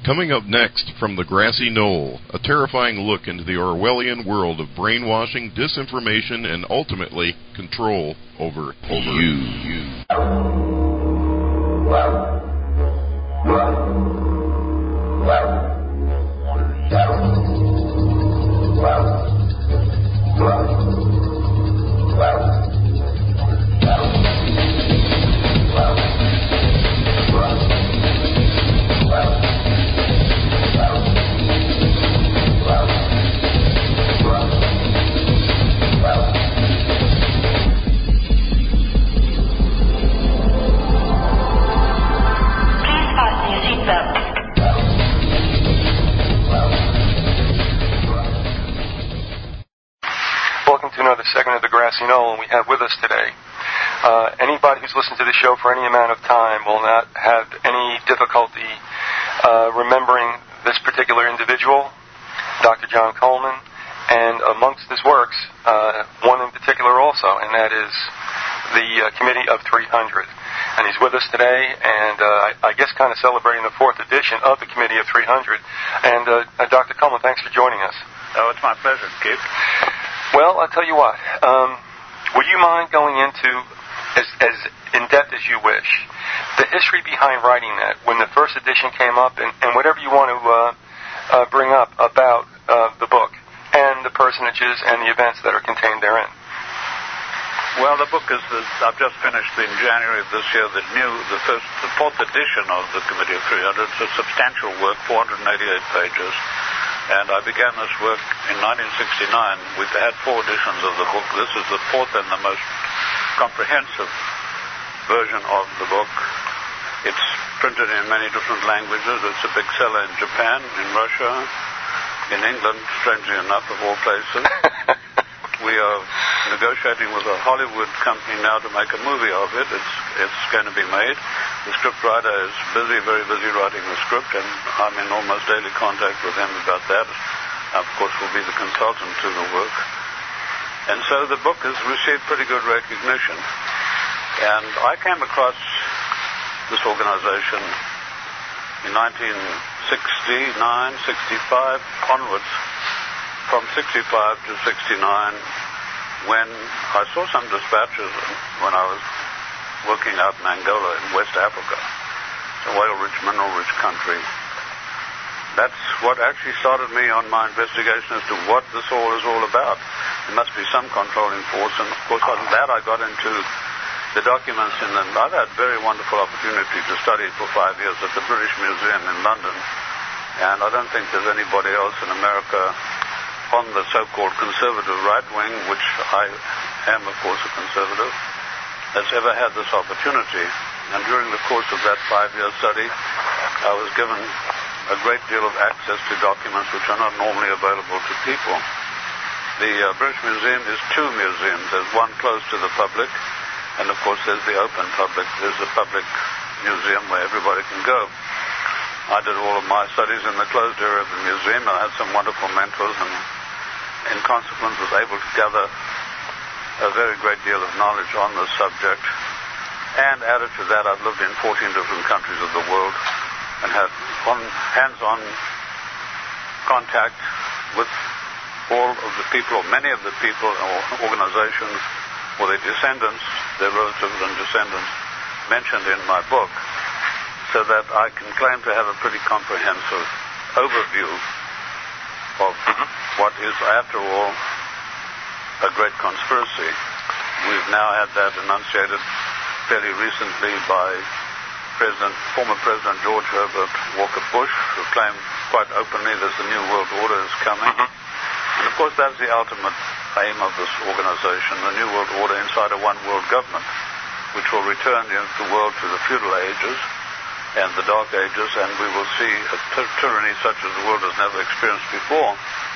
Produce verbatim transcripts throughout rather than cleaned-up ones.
Coming up next from the Grassy Knoll, a terrifying look into the Orwellian world of brainwashing, disinformation, and ultimately control over, over you. you. Welcome to another segment of the Grassy Knoll, and we have with us today uh, anybody who's listened to the show for any amount of time will not have any difficulty uh, remembering this particular individual, Doctor John Coleman, and amongst his works, uh, one in particular also, and that is the uh, Committee of three hundred. And he's with us today, and uh, I, I guess kind of celebrating the fourth edition of the Committee of three hundred. And uh, uh, Doctor Coleman, thanks for joining us. Oh, it's my pleasure, Keith. Well, I'll tell you what. Um, would you mind going into, as, as in-depth as you wish, the history behind writing that, when the first edition came up, and, and whatever you want to uh, uh, bring up about uh, the book, and the personages and the events that are contained therein? Well, the book is, the, I've just finished in January of this year, the new, the first, the fourth edition of the Committee of three hundred. It's a substantial work, four hundred eighty-eight pages. And I began this work in nineteen sixty-nine. We've had four editions of the book. This is the fourth and the most comprehensive version of the book. It's printed in many different languages. It's a big seller in Japan, in Russia, in England, strangely enough, of all places. We are negotiating with a Hollywood company now to make a movie of it. It's it's going to be made. The scriptwriter is busy, very busy writing the script, and I'm in almost daily contact with him about that. Of course, will be the consultant to the work. And so the book has received pretty good recognition. And I came across this organization in nineteen sixty-nine, sixty-five onwards, from sixty-five to sixty-nine, when I saw some dispatches when I was working out in Angola in West Africa. It's a oil-rich, mineral-rich country. That's what actually started me on my investigation as to what this all is all about. There must be some controlling force, and of course on that I got into the documents, in the, I've had very wonderful opportunity to study for five years at the British Museum in London, and I don't think there's anybody else in America on the so-called conservative right wing, which I am, of course, a conservative, that's ever had this opportunity. And during the course of that five-year study, I was given a great deal of access to documents which are not normally available to people. The uh, British Museum is two museums. There's one closed to the public, and of course there's the open public. There's the public museum where everybody can go. I did all of my studies in the closed area of the museum. I had some wonderful mentors, and in consequence was able to gather a very great deal of knowledge on this subject. And added to that, I've lived in fourteen different countries of the world and had on, hands-on contact with all of the people, or many of the people or organizations, or their descendants, their relatives and descendants mentioned in my book, so that I can claim to have a pretty comprehensive overview of what is, after all, a great conspiracy. We've now had that enunciated fairly recently by President, former President George Herbert Walker Bush, who claimed quite openly that the New World Order is coming. And of course that's the ultimate aim of this organization, the New World Order inside a one world government, which will return the world to the feudal ages and the dark ages, and we will see a ty- tyranny such as the world has never experienced before.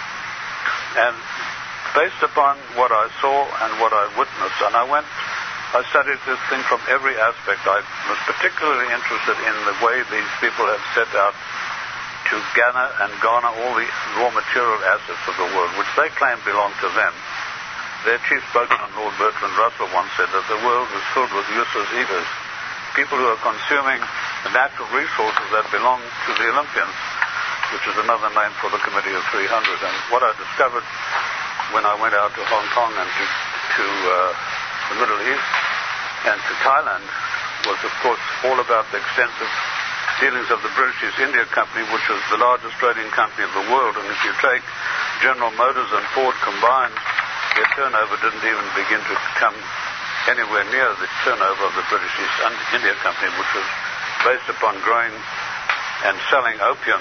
And based upon what I saw and what I witnessed, and I went I studied this thing from every aspect. I was particularly interested in the way these people have set out to gather and garner all the raw material assets of the world, which they claim belong to them. Their chief spokesman, Lord Bertrand Russell, once said that the world was filled with useless eaters, people who are consuming the natural resources that belong to the Olympians. which is another name for the Committee of three hundred. And what I discovered when I went out to Hong Kong and to, to uh, the Middle East and to Thailand was, of course, all about the extensive dealings of the British East India Company, which was the largest trading company of the world. And if you take General Motors and Ford combined, their turnover didn't even begin to come anywhere near the turnover of the British East India Company, which was based upon growing and selling opium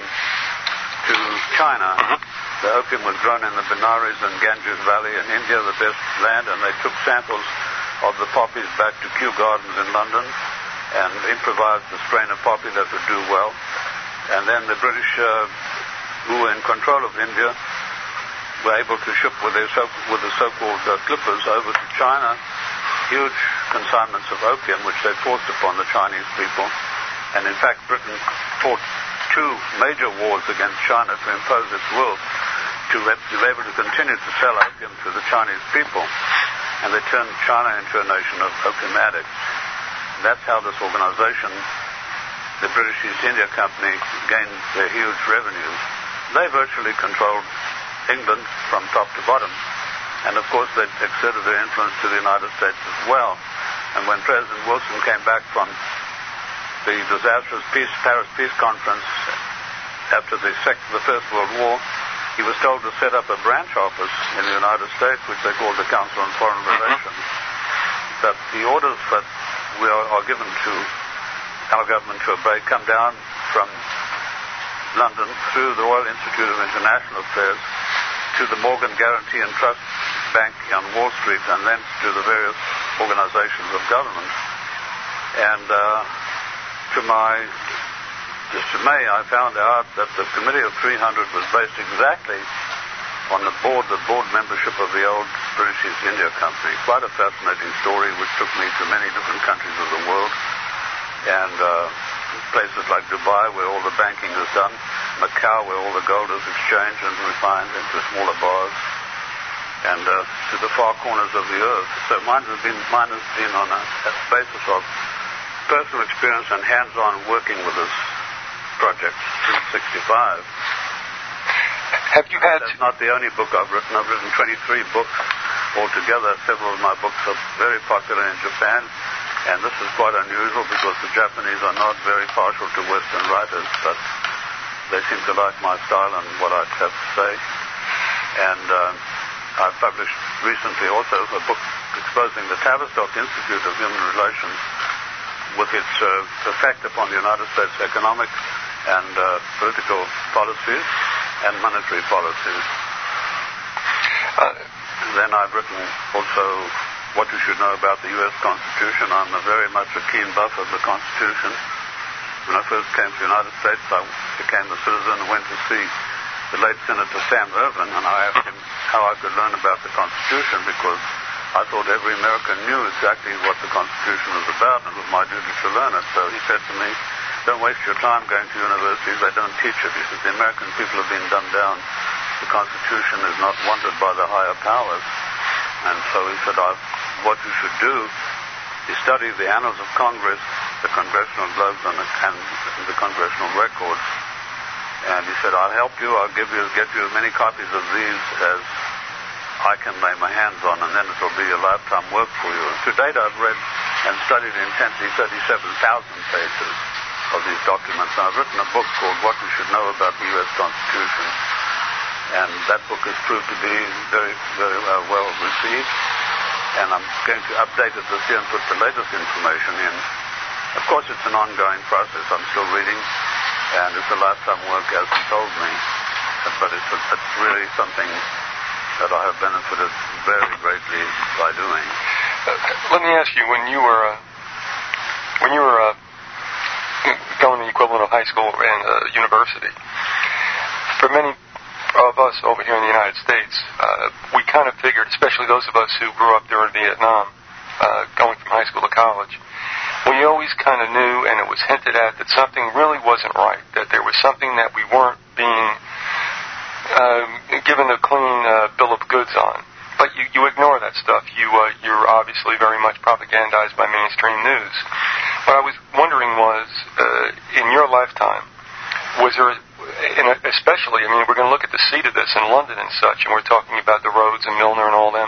to China. Mm-hmm. The opium was grown in the Benares and Ganges Valley in India, the best land, and they took samples of the poppies back to Kew Gardens in London and improvised a strain of poppy that would do well. And then the British, uh, who were in control of India, were able to ship with, their so, with the so-called uh, clippers over to China huge consignments of opium, which they forced upon the Chinese people. And in fact, Britain fought two major wars against China to impose its will to be able to continue to sell opium to the Chinese people. And they turned China into a nation of opium addicts. That's how this organization, the British East India Company, gained their huge revenues. They virtually controlled England from top to bottom. And of course they exerted their influence to the United States as well. And when President Wilson came back from the disastrous peace, Paris Peace Conference after the, sec- the First World War, he was told to set up a branch office in the United States, which they called the Council on Foreign Relations. That the orders that we are, are given to our government to obey come down from London through the Royal Institute of International Affairs to the Morgan Guarantee and Trust Bank on Wall Street, and then to the various organizations of government. And uh, to my dismay, I found out that the Committee of three hundred was based exactly on the board, the board membership of the old British East India Company. Quite a fascinating story, which took me to many different countries of the world, and uh, places like Dubai, where all the banking is done, Macau, where all the gold is exchanged and refined into smaller bars, and uh, to the far corners of the earth. So mine has been, mine has been on a, a basis of personal experience and hands-on working with this project since sixty-five. Have you had... That's not the only book I've written. I've written twenty-three books altogether. Several of my books are very popular in Japan, and this is quite unusual because the Japanese are not very partial to Western writers, but they seem to like my style and what I have to say. And uh, I published recently also a book exposing the Tavistock Institute of Human Relations with its uh, effect upon the United States economic and uh, political policies and monetary policies. Uh, then I've written also what you should know about the U S Constitution. I'm a very much a keen buff of the Constitution. When I first came to the United States, I became a citizen and went to see the late Senator Sam Ervin, and I asked him how I could learn about the Constitution, because I thought every American knew exactly what the Constitution was about, and it was my duty to learn it. So he said to me, don't waste your time going to universities, they don't teach it. He said, the American people have been dumbed down. The Constitution is not wanted by the higher powers. And so he said, I've, what you should do is study the annals of Congress, the Congressional Globes, and the, and the Congressional Records. And he said, I'll help you, I'll give you, get you as many copies of these as I can lay my hands on, and then it will be a lifetime work for you. And to date, I've read and studied intensely thirty-seven thousand pages of these documents. And I've written a book called What We Should Know About the U S Constitution. And that book has proved to be very, very uh, well received. And I'm going to update it this year and put the latest information in. Of course, it's an ongoing process. I'm still reading, and it's a lifetime work, as he told me. But it's, it's really something that I have benefited very greatly by doing. Uh, let me ask you, when you were uh, when you were uh, going the equivalent of high school and uh, university, for many of us over here in the United States, uh, we kind of figured, especially those of us who grew up during Vietnam, uh, going from high school to college, we always kind of knew, and it was hinted at, that something really wasn't right, that there was something that we weren't being uh, given a clean uh, bill of goods on. But you, you ignore that stuff. You, uh, you're obviously very much propagandized by mainstream news. What I was wondering was, uh, in your lifetime, was there and especially, I mean, we're going to look at the seat of this in London and such, and we're talking about the Rhodes and Milner and all them.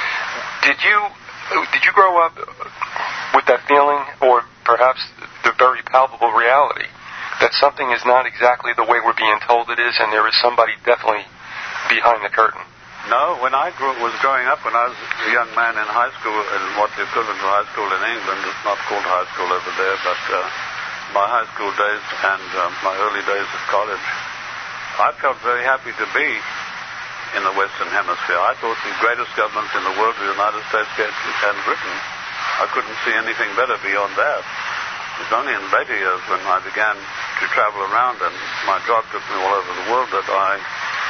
Did you did you grow up with that feeling, or perhaps the very palpable reality, that something is not exactly the way we're being told it is, and there is somebody definitely behind the curtain? No, when I grew, was growing up, when I was a young man in high school, in what the equivalent of high school in England, it's not called high school over there, but uh, my high school days and uh, my early days at college, I felt very happy to be in the Western Hemisphere. I thought the greatest governments in the world were the United States and Britain. I couldn't see anything better beyond that. It was only in later years when I began to travel around and my job took me all over the world that I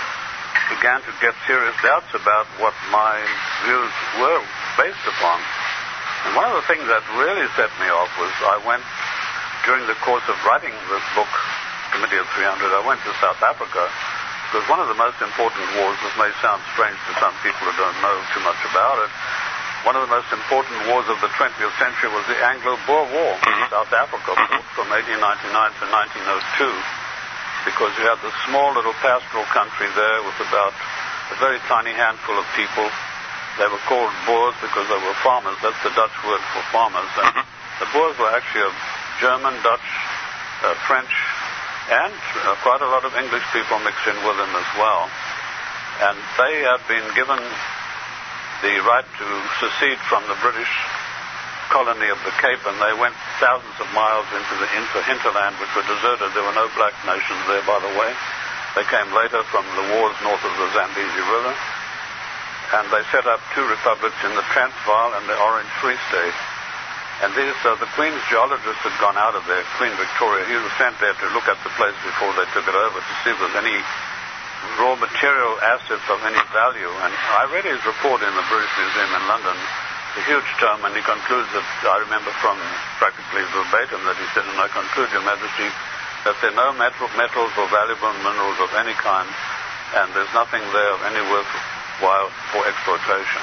began to get serious doubts about what my views were based upon. And one of the things that really set me off was I went, during the course of writing this book, Committee of three hundred, I went to South Africa, because one of the most important wars, this may sound strange to some people who don't know too much about it, one of the most important wars of the twentieth century was the Anglo-Boer War in South Africa, from eighteen ninety-nine to nineteen oh two. Because you had this small little pastoral country there with about a very tiny handful of people. They were called Boers because they were farmers. That's the Dutch word for farmers. And the Boers were actually of German, Dutch, uh, French, and uh, quite a lot of English people mixed in with them as well. And they had been given the right to secede from the British colony of the Cape, and they went thousands of miles into the inter- hinterland, which were deserted. There were no black nations there, by the way. They came later from the wars north of the Zambezi River, and they set up two republics in the Transvaal and the Orange Free State. And these, uh, the Queen's geologist had gone out of there, Queen Victoria. He was sent there to look at the place before they took it over to see if there was any raw material assets of any value. And I read his report in the British Museum in London, a huge tome, and he concludes that, I remember from practically verbatim, that he said, and I conclude, Your Majesty, that there are no metal, metals or valuable minerals of any kind, and there's nothing there of any worthwhile for exploitation.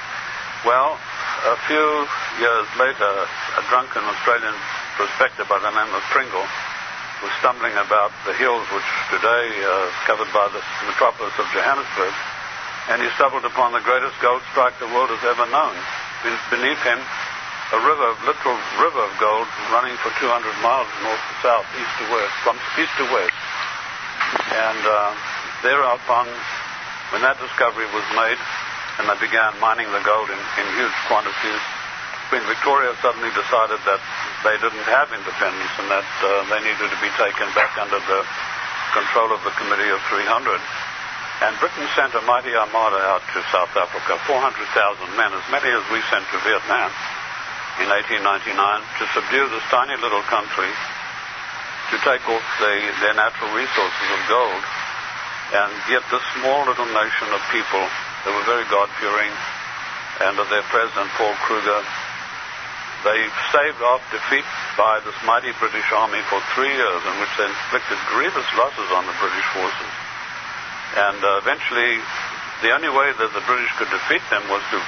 Well, a few years later, a drunken Australian prospector by the name of Pringle was stumbling about the hills which today are covered by the metropolis of Johannesburg, and he stumbled upon the greatest gold strike the world has ever known. Beneath him, a river, literal river of gold running for two hundred miles north to south, east to west, from east to west. And uh, thereupon, when that discovery was made, and they began mining the gold in, in huge quantities, Queen Victoria suddenly decided that they didn't have independence and that uh, they needed to be taken back under the control of the Committee of three hundred. And Britain sent a mighty armada out to South Africa, four hundred thousand men, as many as we sent to Vietnam in eighteen ninety-nine, to subdue this tiny little country, to take off the, their natural resources of gold. And yet this small little nation of people, they were very God-fearing, and of their president, Paul Kruger, they staved off defeat by this mighty British army for three years, in which they inflicted grievous losses on the British forces. And uh, eventually, the only way that the British could defeat them was to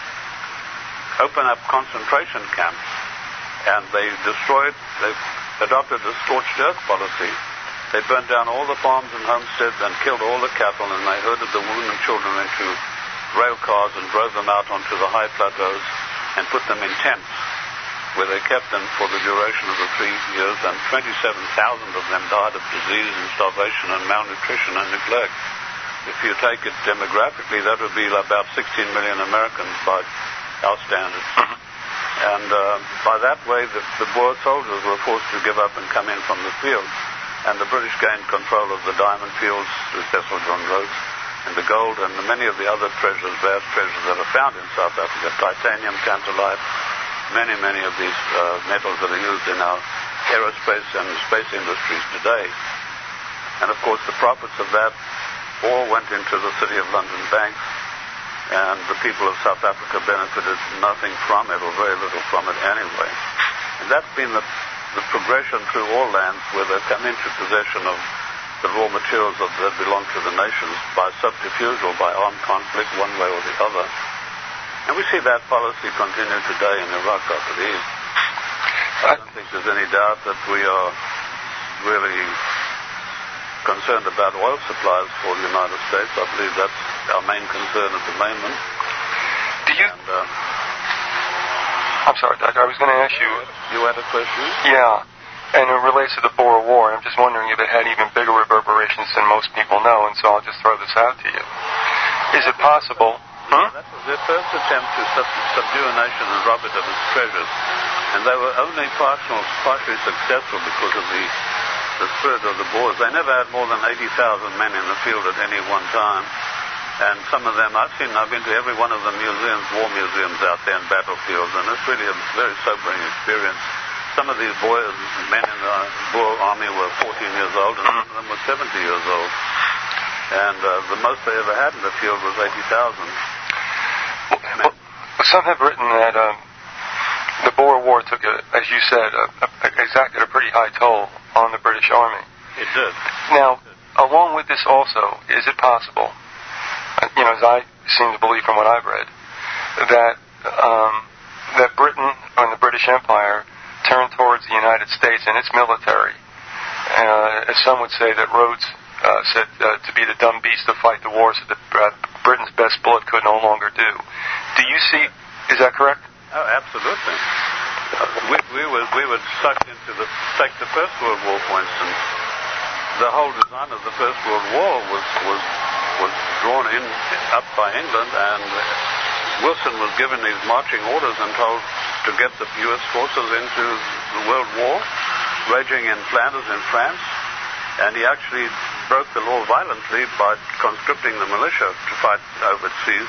open up concentration camps. And they destroyed, they adopted a scorched earth policy. They burnt down all the farms and homesteads and killed all the cattle, and they herded the women and children into rail cars and drove them out onto the high plateaus and put them in tents, where they kept them for the duration of the three years, and twenty-seven thousand of them died of disease and starvation and malnutrition and neglect. If you take it demographically, that would be about sixteen million Americans by our standards. And uh, by that way, the, the Boer soldiers were forced to give up and come in from the field. And the British gained control of the diamond fields through Cecil John Rhodes, and the gold, and many of the other treasures, vast treasures that are found in South Africa, titanium, tantalite, many, many of these uh, metals that are used in our aerospace and space industries today. And of course, the profits of that all went into the City of London banks, and the people of South Africa benefited nothing from it, or very little from it anyway. And that's been the, the progression through all lands where they've come into possession of the raw materials of, that belong to the nations by subterfuge or by armed conflict, one way or the other. And we see that policy continue today in Iraq, I believe. I don't think there's any doubt that we are really concerned about oil supplies for the United States. I believe that's our main concern at the moment. Do you... And, uh, I'm sorry, I, I was going to ask you... You had a question? Yeah, and it relates to the Boer War. I'm just wondering if it had even bigger reverberations than most people know, and so I'll just throw this out to you. Is it possible... Hmm? That was their first attempt to sub- subdue a nation and rob it of its treasures. And they were only partial, partially successful because of the, the spirit of the Boers. They never had more than eighty thousand men in the field at any one time. And some of them, I've seen, I've been to every one of the museums, war museums out there in battlefields, and it's really a very sobering experience. Some of these boys, men in the Boer army were fourteen years old, and some of them were seventy years old. And uh, the most they ever had in the field was eighty thousand. Well, some have written that um, the Boer War took, a, as you said, a, a, exacted a pretty high toll on the British Army. It did. Now, along with this also, is it possible, you know, as I seem to believe from what I've read, that um, that Britain and the British Empire turned towards the United States and its military? Uh, as some would say, that Rhodes uh, said uh, to be the dumb beast to fight the wars that uh, Britain's best bullet could no longer do. Do you see? Is that correct? Oh, absolutely. We, we were we were sucked into the take the First World War, for instance. The whole design of the First World War was was was drawn in up by England, and Wilson was given these marching orders and told to get the U S forces into the World War, raging in Flanders in France, and he actually broke the law violently by conscripting the militia to fight overseas.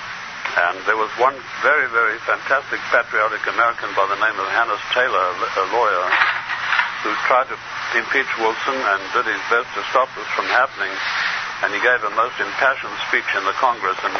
And there was one very, very fantastic patriotic American by the name of Hannes Taylor, a lawyer, who tried to impeach Wilson and did his best to stop this from happening. And he gave a most impassioned speech in the Congress, and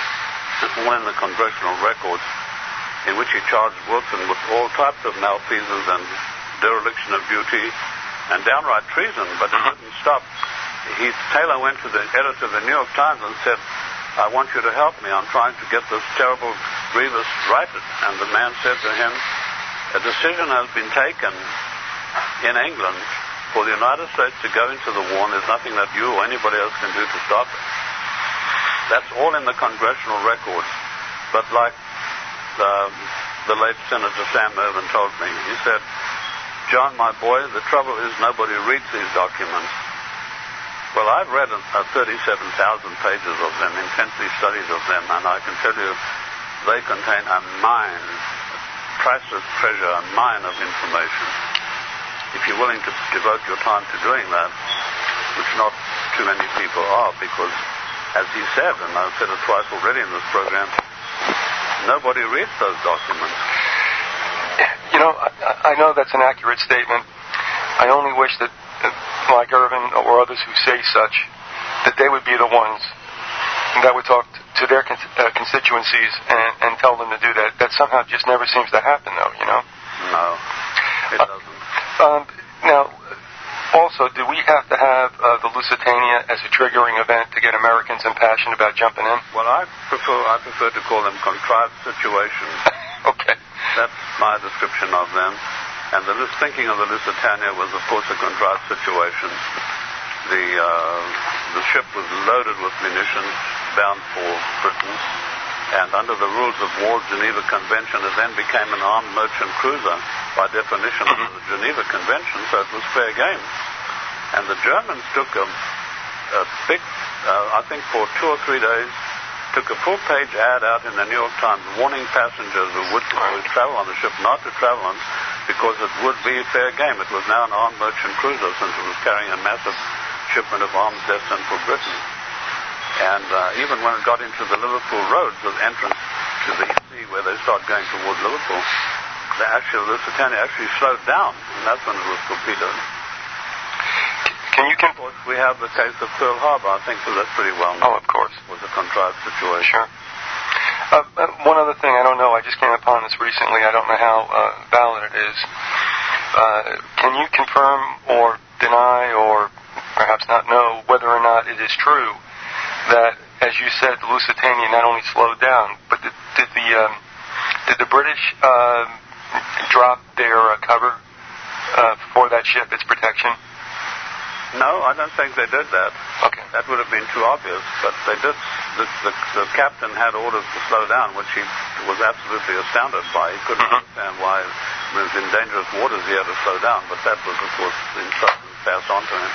one in the congressional records, in which he charged Wilson with all types of malfeasance and dereliction of duty and downright treason, but it didn't stop. He, Taylor went to the editor of the New York Times and said, I want you to help me. I'm trying to get this terrible grievous righted. And the man said to him, a decision has been taken in England for the United States to go into the war, and there's nothing that you or anybody else can do to stop it. That's all in the congressional records. But like the, the late Senator Sam Ervin told me, he said, John, my boy, the trouble is nobody reads these documents. Well, I've read uh, thirty-seven thousand pages of them, intensely studied of them, and I can tell you they contain a mine, a priceless treasure, a mine of information. If you're willing to devote your time to doing that, which not too many people are, because, as he said, and I've said it twice already in this program, nobody reads those documents. You know, I, I know that's an accurate statement. I only wish that like Irvin or others who say such, that they would be the ones that would talk to their con- uh, constituencies and, and tell them to do that. That somehow just never seems to happen, though, you know? No, it uh, doesn't. Um, now, also, do we have to have uh, the Lusitania as a triggering event to get Americans impassioned about jumping in? Well, I prefer I prefer to call them contrived situations. Okay. That's my description of them. And the thinking of the Lusitania was, of course, a contrived situation. The uh, the ship was loaded with munitions bound for Britain, and under the rules of war, Geneva Convention, it then became an armed merchant cruiser by definition of the Geneva Convention, so it was fair game. And the Germans took a, a big, uh, I think for two or three days, took a full-page ad out in the New York Times warning passengers who would, would travel on the ship not to travel on, because it would be fair game. It was now an armed merchant cruiser, since it was carrying a massive shipment of arms destined for Britain. And uh, even when it got into the Liverpool roads, the entrance to the sea where they start going toward Liverpool, the actual Lusitania actually slowed down, and that's when it was torpedoed. Can you can... Of course, we have the case of Pearl Harbor. I think that that's pretty well known. Oh, of course. It was a contrived situation. Sure. Uh, uh, one other thing, I don't know, I just came upon this recently, I don't know how uh, valid it is. Uh, can you confirm or deny or perhaps not know whether or not it is true that, as you said, the Lusitania not only slowed down, but did, did the um, did the British uh, drop their uh, cover uh, for that ship, its protection? No, I don't think they did that. Okay. That would have been too obvious. But they did. The, the, the captain had orders to slow down, which he was absolutely astounded by. He couldn't Mm-hmm. understand why it was in dangerous waters he had to slow down. But that was, of course, the instructions passed on to him.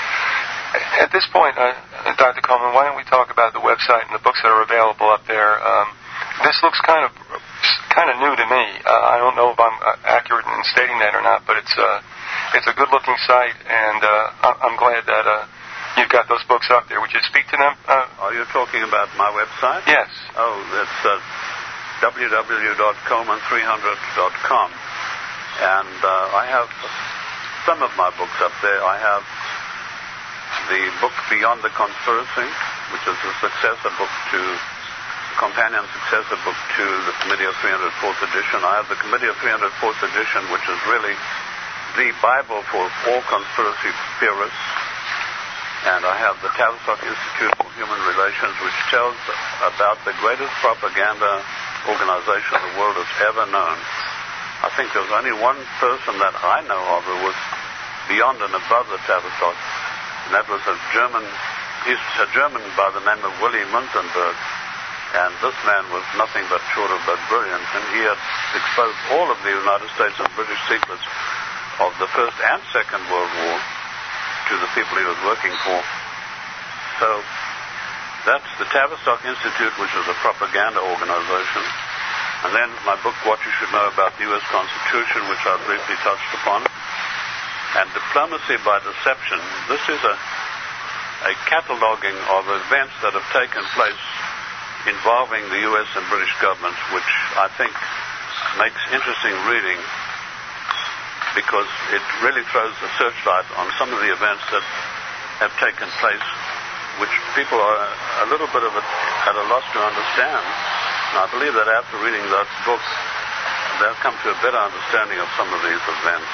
At this point, uh, Doctor Coleman, why don't we talk about the website and the books that are available up there? Um, this looks kind of kind of new to me. Uh, I don't know if I'm uh, accurate in stating that or not, but it's uh, it's a good-looking site, and uh, I'm glad that uh, you've got those books up there. Would you speak to them? Uh, Are you talking about my website? yes. Oh, it's uh, w w w dot coleman three hundred dot com, and uh, I have some of my books up there. I have the book Beyond the Conspiracy, which is a successor book to companion successor book to the Committee of three hundred fourth edition. I have the Committee of three hundred fourth edition, which is really the Bible for all conspiracy theorists. And I have the Tavistock Institute for Human Relations, which tells about the greatest propaganda organization the world has ever known. I think there's only one person that I know of who was beyond and above the Tavistock, and that was a German, he's a German by the name of Willy Munzenberg. And this man was nothing but short of but brilliant, and he had exposed all of the United States and British secrets of the First and Second World War to the people he was working for. So that's the Tavistock Institute, which is a propaganda organization. And then my book, What You Should Know About the U S Constitution, which I briefly touched upon. And Diplomacy by Deception. This is a, a cataloging of events that have taken place involving the U S and British governments, which I think makes interesting reading because it really throws a searchlight on some of the events that have taken place, which people are a little bit of a, at a loss to understand. And I believe that after reading that book, they'll come to a better understanding of some of these events.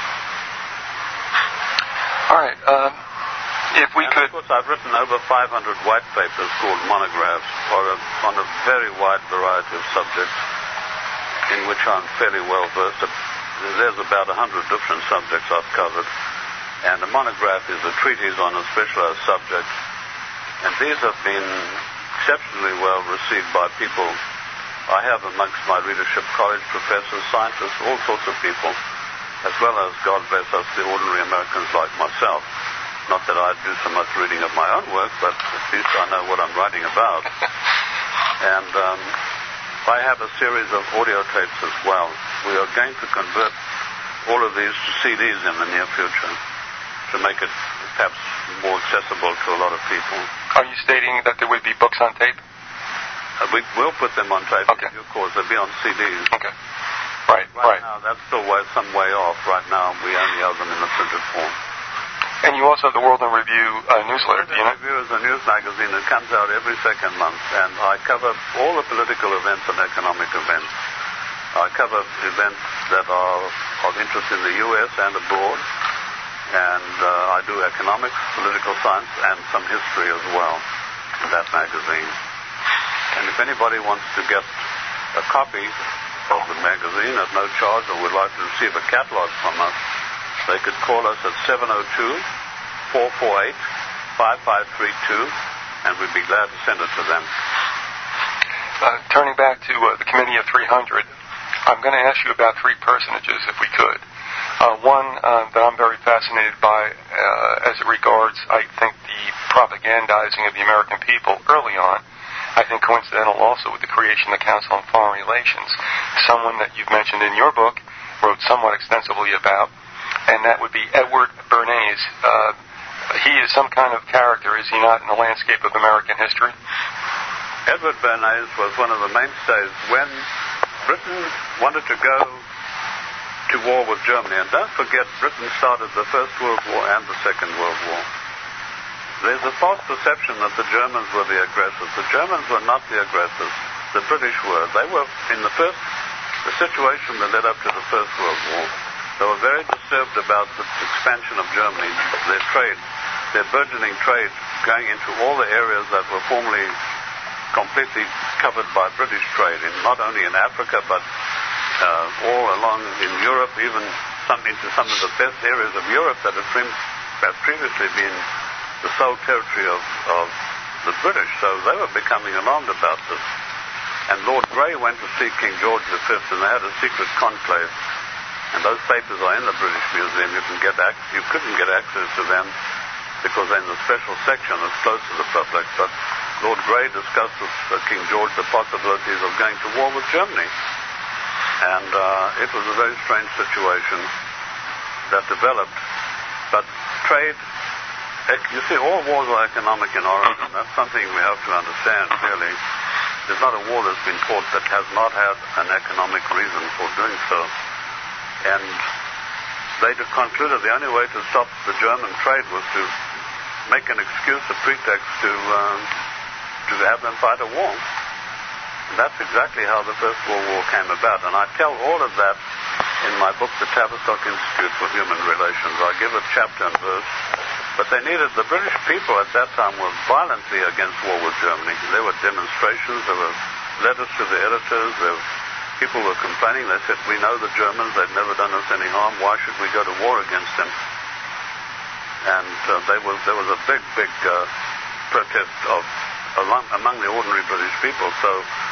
All right. Uh, if we and could... Of course, I've written over five hundred white papers called monographs or a, on a very wide variety of subjects in which I'm fairly well versed. There's about one hundred different subjects I've covered. And a monograph is a treatise on a specialized subject. And these have been exceptionally well received by people. I have amongst my readership college professors, scientists, all sorts of people, as well as, God bless us, the ordinary Americans like myself. Not that I do so much reading of my own work, but at least I know what I'm writing about. And um, I have a series of audio tapes as well. We are going to convert all of these to C Ds in the near future to make it perhaps more accessible to a lot of people. Are you stating that there would be books on tape? Uh, we will put them on tape, okay. Of course. They'll be on C Ds. Okay. Right, right. right. Now, that's still way, some way off. Right now, we only have them in the printed form. And you also have the World in Review uh, newsletter, do you know? World in Review is a news magazine that comes out every second month, and I cover all the political events and economic events. I cover events that are of interest in the U S and abroad, and uh, I do economics, political science, and some history as well in that magazine. And if anybody wants to get a copy of the magazine at no charge or would like to receive a catalog from us, they could call us at seven oh two, four four eight, five five three two, and we'd be glad to send it to them. Uh, turning back to uh, the Committee of three hundred, I'm going to ask you about three personages, if we could. Uh, one uh, that I'm very fascinated by uh, as it regards, I think, the propagandizing of the American people early on. I think coincidental also with the creation of the Council on Foreign Relations. Someone that you've mentioned in your book, wrote somewhat extensively about, and that would be Edward Bernays. Uh, he is some kind of character, is he not, in the landscape of American history? Edward Bernays was one of the mainstays when Britain wanted to go to war with Germany. And don't forget, Britain started the First World War and the Second World War. There's a false perception that the Germans were the aggressors. The Germans were not the aggressors. The British were. They were in the first, the situation that led up to the First World War. They were very disturbed about the expansion of Germany, their trade, their burgeoning trade going into all the areas that were formerly completely covered by British trade, in, not only in Africa, but uh, all along in Europe, even some into some of the best areas of Europe that had had previously been the sole territory of, of the British, so they were becoming alarmed about this. And Lord Grey went to see King George the Fifth, and they had a secret conclave. And those papers are in the British Museum. You can get ac- you couldn't get access to them because they're in the special section that's close to the public. But Lord Grey discussed with uh, King George the possibilities of going to war with Germany. And uh, it was a very strange situation that developed. But trade, ec- you see, all wars are economic in origin. That's something we have to understand clearly. There's not a war that's been fought that has not had an economic reason for doing so. And they concluded the only way to stop the German trade was to make an excuse, a pretext to um, to have them fight a war. And that's exactly how the First World War came about. And I tell all of that in my book, The Tavistock Institute for Human Relations. I give a chapter and verse. But they needed, the British people at that time were violently against war with Germany. There were demonstrations, there were letters to the editors, there were, people were complaining. They said, we know the Germans, they've never done us any harm, why should we go to war against them? And uh, they was, there was a big, big uh, protest of, along, among the ordinary British people. So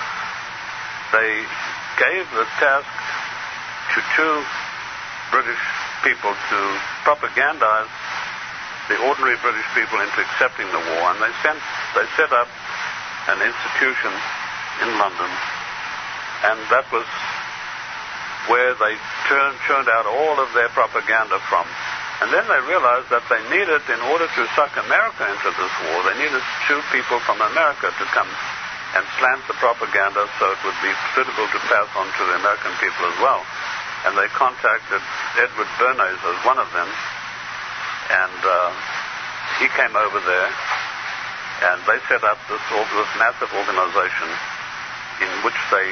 they gave the task to two British people to propagandize the ordinary British people into accepting the war, and they sent they set up an institution in London, and that was where they turned churned out all of their propaganda from. And then they realized that they needed, in order to suck America into this war, they needed two people from America to come and slant the propaganda so it would be suitable to pass on to the American people as well. And they contacted Edward Bernays as one of them. And uh, he came over there, and they set up this, this massive organization in which they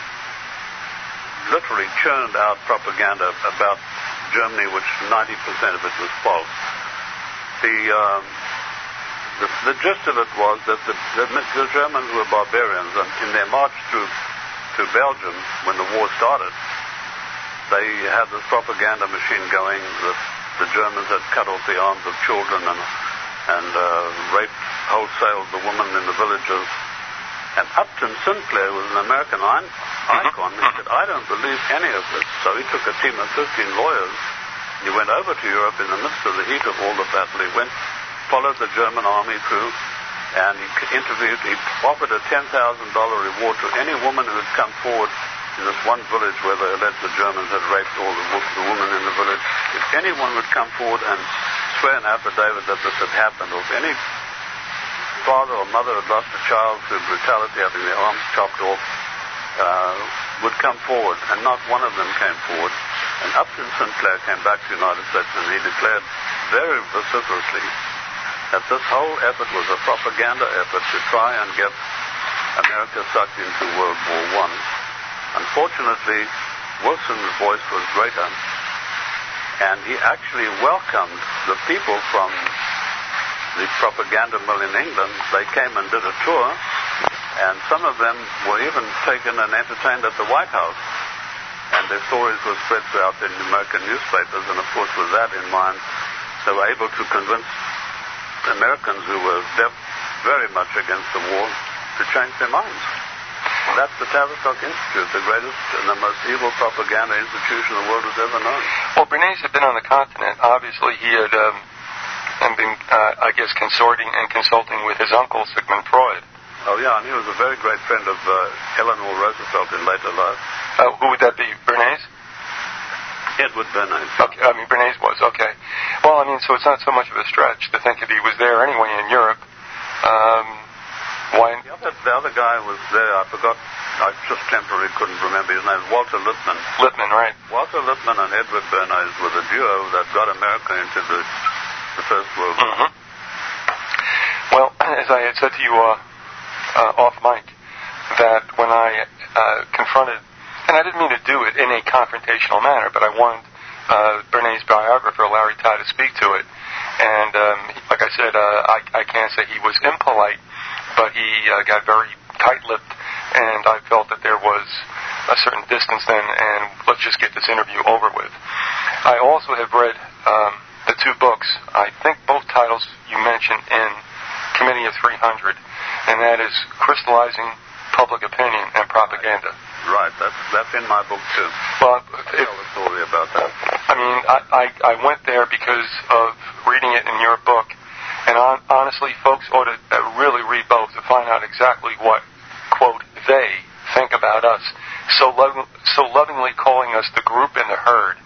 literally churned out propaganda about Germany, which ninety percent of it was false. The, um, the, the gist of it was that the, the, the Germans were barbarians, and in their march through to Belgium, when the war started, they had this propaganda machine going that the Germans had cut off the arms of children and, and uh, raped wholesale the women in the villages. And Upton Sinclair was an American icon. He said, I don't believe any of this. So he took a team of fifteen lawyers. He went over to Europe in the midst of the heat of all the battle. He went, followed the German army through, and he interviewed, he offered a ten thousand dollars reward to any woman who had come forward in this one village where they alleged the Germans had raped all the, the women in the village. If anyone would come forward and swear an affidavit that this had happened, or if any father or mother had lost a child through brutality, having their arms chopped off, uh, would come forward, and not one of them came forward. And Upton Sinclair came back to the United States, and he declared very vociferously that this whole effort was a propaganda effort to try and get America sucked into World War One. Unfortunately, Wilson's voice was greater, and he actually welcomed the people from the propaganda mill in England. They came and did a tour, and some of them were even taken and entertained at the White House, and their stories were spread throughout the American newspapers, and of course with that in mind, they were able to convince Americans who were deaf very much against the war to change their minds. That's the Tavistock Institute, the greatest and the most evil propaganda institution the world has ever known. Well, Bernays had been on the continent. Obviously, he had um, and been, uh, I guess, consorting and consulting with his uncle, Sigmund Freud. Oh, yeah, and he was a very great friend of uh, Eleanor Roosevelt in later life. Uh, who would that be, Bernays? Edward Bernays. Okay, I mean, Bernays was, okay. Well, I mean, so it's not so much of a stretch to think if he was there anyway in Europe. Um, why? The other, the other guy was there, I forgot, I just temporarily couldn't remember his name, Walter Lippmann. Lippmann, right. Walter Lippmann and Edward Bernays were the duo that got America into the, the First World War. Mm-hmm. Well, as I had said to you uh, uh, off mic, that when I uh, confronted, and I didn't mean to do it in a confrontational manner, but I wanted uh, Bernays' biographer, Larry Tye, to speak to it. And um, like I said, uh, I, I can't say he was impolite, but he uh, got very tight-lipped, and I felt that there was a certain distance then, and let's just get this interview over with. I also have read um, the two two books. I think both titles you mentioned in Committee of three hundred, and that is Crystallizing Public Opinion and Propaganda. Right, that's that's in my book too. Well, Tell a story about that. I mean, I, I, I went there because of reading it in your book, and on, honestly, folks ought to uh, really read both to find out exactly what, quote, they think about us, so, lo- so lovingly calling us the group and the herd.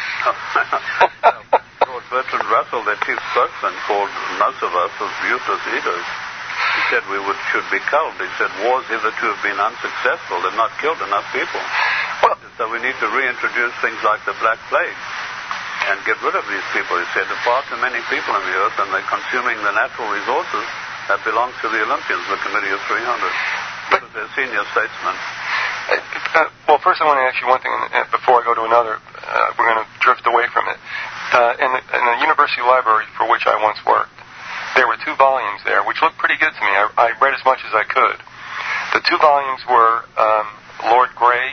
Lord Bertrand Russell, their chief spokesman, called most of us as useless eaters. He said we would, should be culled. He said wars hitherto have been unsuccessful. They've not killed enough people. Well, so we need to reintroduce things like the Black Plague and get rid of these people. He said there are far too many people on the earth and they're consuming the natural resources that belong to the Olympians, the Committee of three hundred. He was their senior statesman. Uh, uh, well, first I want to ask you one thing uh, before I go to another. Uh, we're going to drift away from it. Uh, in, the, in the university library for which I once worked, there were two volumes there, which looked pretty good to me. I, I read as much as I could. The two volumes were um, Lord Grey,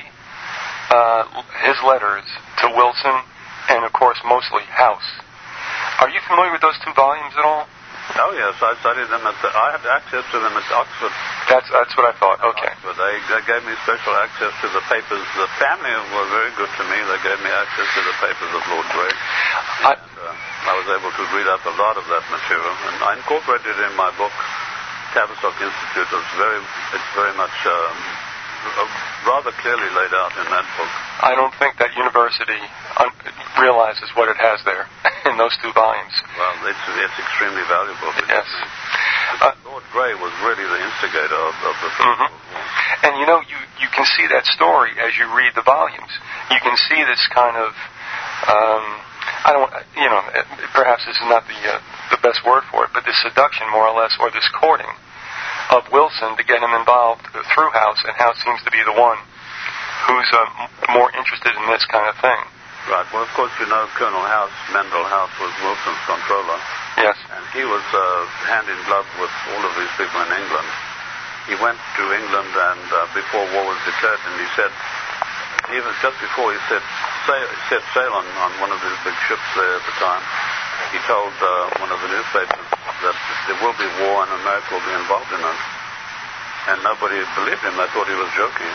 uh, his letters to Wilson, and of course mostly House. Are you familiar with those two volumes at all? Oh yes, I studied them at the, I had access to them at Oxford. That's that's what I thought. Okay. Oxford. They, they gave me special access to the papers. The family were very good to me. They gave me access to the papers of Lord Grey. I, and, uh, I was able to read up a lot of that material, and I incorporated it in my book, Tavistock Institute. It's very, it's very much um, rather clearly laid out in that book. I don't think that university un- realizes what it has there in those two volumes. Well, it's, it's extremely valuable. Yes. Uh, Lord Grey was really the instigator of, of the First mm-hmm. World War. And you know, you, you can see that story as you read the volumes. You can see this kind of, um, I don't, you know, perhaps this is not the uh, the best word for it, but this seduction, more or less, or this courting of Wilson to get him involved through House, and House seems to be the one who's uh, more interested in this kind of thing. Right. Well, of course, you know Colonel House, Mendel House, was Wilson's controller. Yes. And he was uh, hand in glove with all of these people in England. He went to England and uh, before war was declared, and he said, even just before he said sail, set sail on, on one of these big ships there at the time, he told uh, one of the newspapers that there will be war and America will be involved in it. And nobody believed him. They thought he was joking.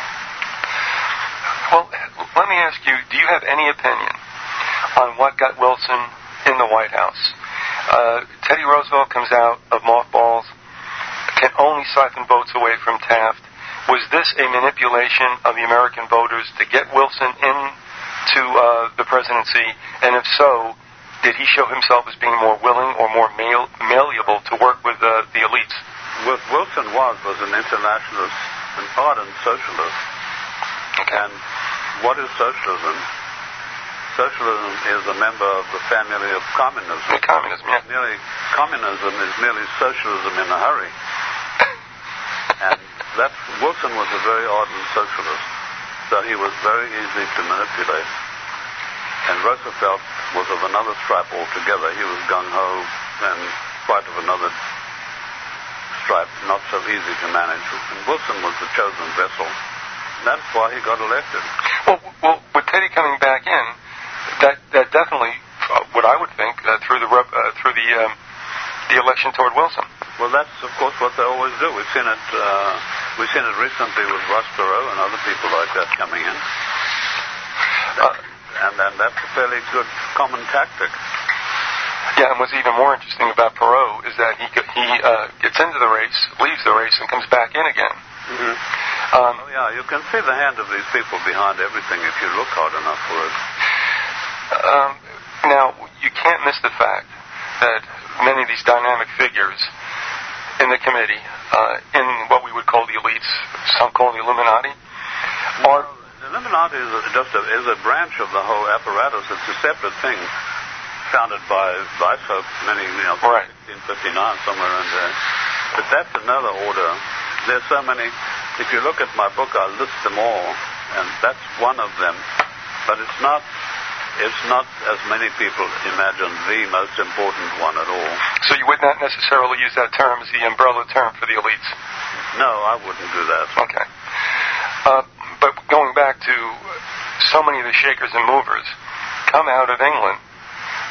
Well, let me ask you, do you have any opinion on what got Wilson in the White House? Uh, Teddy Roosevelt comes out of mothballs, can only siphon votes away from Taft. Was this a manipulation of the American voters to get Wilson into uh, the presidency? And if so, did he show himself as being more willing or more mal- malleable to work with uh, the elites? What Wilson was was an internationalist, an ardent socialist. Okay. And what is socialism? Socialism is a member of the family of communism. The communism, yeah. Merely, communism is merely socialism in a hurry. And that Wilson was a very ardent socialist, so he was very easy to manipulate. And Roosevelt was of another stripe altogether. He was gung-ho and quite of another stripe, not so easy to manage. And Wilson was the chosen vessel. That's why he got elected. Well, well, with Teddy coming back in, that that definitely, uh, what I would think, uh, through the uh, through the um, the election toward Wilson. Well, that's of course what they always do. We've seen it. Uh, we've seen it recently with Ross Perot and other people like that coming in, uh, and and that's a fairly good common tactic. Yeah, and what's even more interesting about Perot is that he he uh, gets into the race, leaves the race, and comes back in again. Mm-hmm. Um, oh, yeah, you can see the hand of these people behind everything if you look hard enough for it. Um, now, you can't miss the fact that many of these dynamic figures in the committee, uh, in what we would call the elites, some call the Illuminati, are... Well, the Illuminati is a, just a, is a branch of the whole apparatus. It's a separate thing founded by Weishaupt many, you know, right. sixteen fifty-nine, somewhere in there. But that's another order. There's so many. If you look at my book, I list them all, and that's one of them. But it's not. It's not as many people imagine the most important one at all. So you would not necessarily use that term as the umbrella term for the elites? No, I wouldn't do that. Okay. Uh, but going back to so many of the shakers and movers come out of England.